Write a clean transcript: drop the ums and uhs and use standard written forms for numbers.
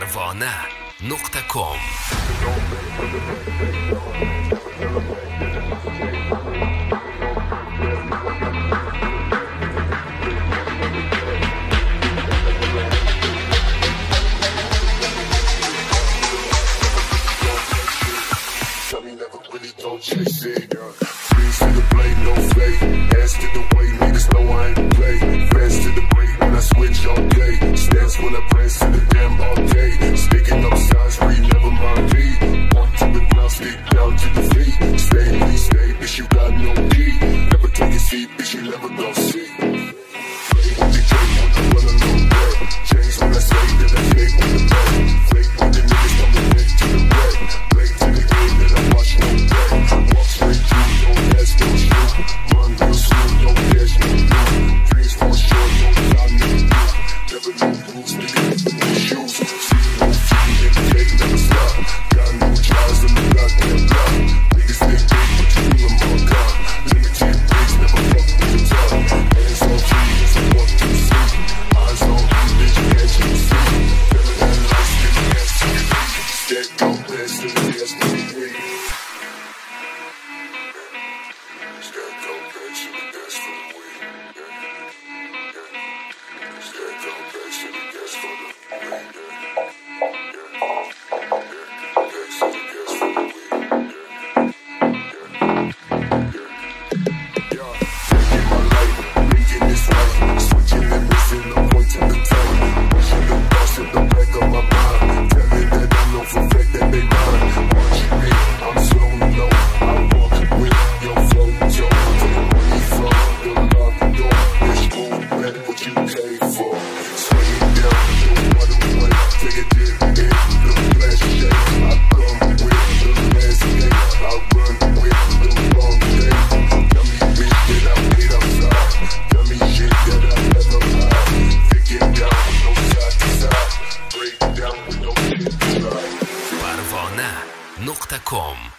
Parvona.com. Chase it, freeze to the blade, no fake. Ass to the way, niggas know I ain't play. Fast to the break when I switch all day. Stance when I press to the damn arcade. Sticking up signs, read never mind me. Point to the ground, stick down to the feet. Stay, please stay, bitch, you got no key. Never take a seat, bitch, you never gon' see. Play with the J when I run a little bit. Change when I say that I fake with the back. Fake with the niggas coming in to the back. Play to the game that I watch no back. Walk straight through, no ass, no shoe. Run real slow, no cash, no blue. Dreams fall short, no time, no do. Never no rules, nigga, never no shoes. See no feet, nigga, cake, never stop. Got no jobs in the goddamn block. Niggas think big, but you feel them all gone. Limited ways, never fuck with the top. Hands on trees, I want to see. Eyes on me, bitch, can't you see? Better than lights, nigga, can't see me. Step on best to the gas, nigga, free. Stack up back to the gas for the weed. Stack up back to the gas for the weed. Back to the gas for the weed. Taking my life, making this right. Switching and missing, no point to the time. Pushing the boss in the back of my mind. Telling that I know for fact that they mine. Watching me, I'm slow low. I walk with your flow, Joe. Take money from the locked door. Bitch, move back what you paid for. Swing it down, no matter what. Take a dip in the flash shake. I come with the last game. I run with the wrong day. Tell me bitch that I made outside. Tell me shit that I never hide. Pick it down with no side to side. Break it down with no shit to slide. Parvona.com